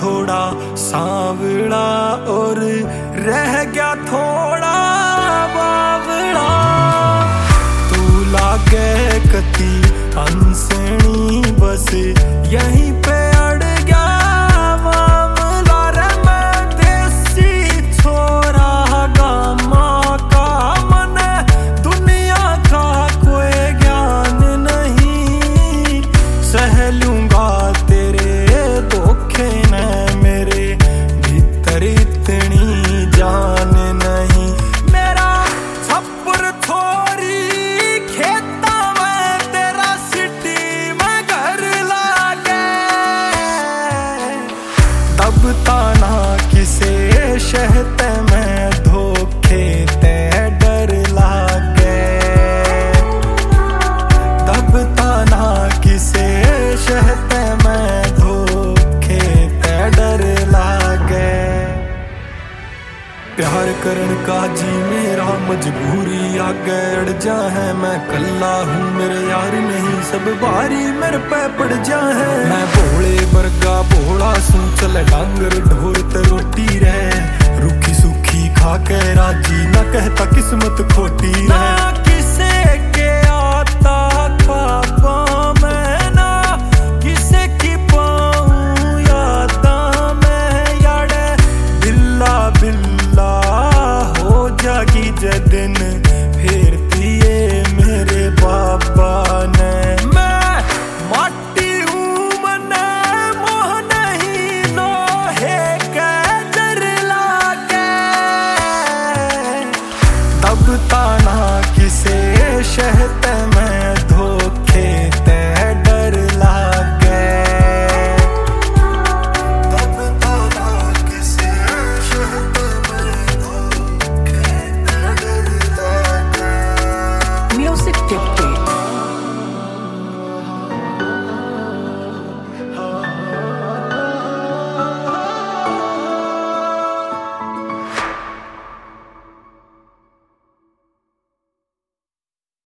थोड़ा सांवला और रह गया थोड़ा बावला। तू लागे कती अनसनी बस यहीं पे अड़ गया मामला रे। मैं देसी छोरा गामा का मन दुनिया का कोई ज्ञान नहीं। सह लूंगा तेरे धोखे ने मेरे भीतर इतनी जान नहीं। मेरा छप्पर थोड़ी खेता में तेरा सिटी में घर लागे। दबता ना किसे शहते में धोखे ते डर लागे। दबता ना किसे शहते में धोखे ते डर लागे। प्यार करन का जी मेरा मजबूरी आगे अड़ जा है। मैं कल्ला हूँ मेरे यार नहीं सब बारी मेरे पे पड़ जा है। मैं भोले बरगा भोला सू चल डांगर ढोर ते रोटी रहे। रूखी सूखी खा के राजी ना कहता किस्मत खोटी है।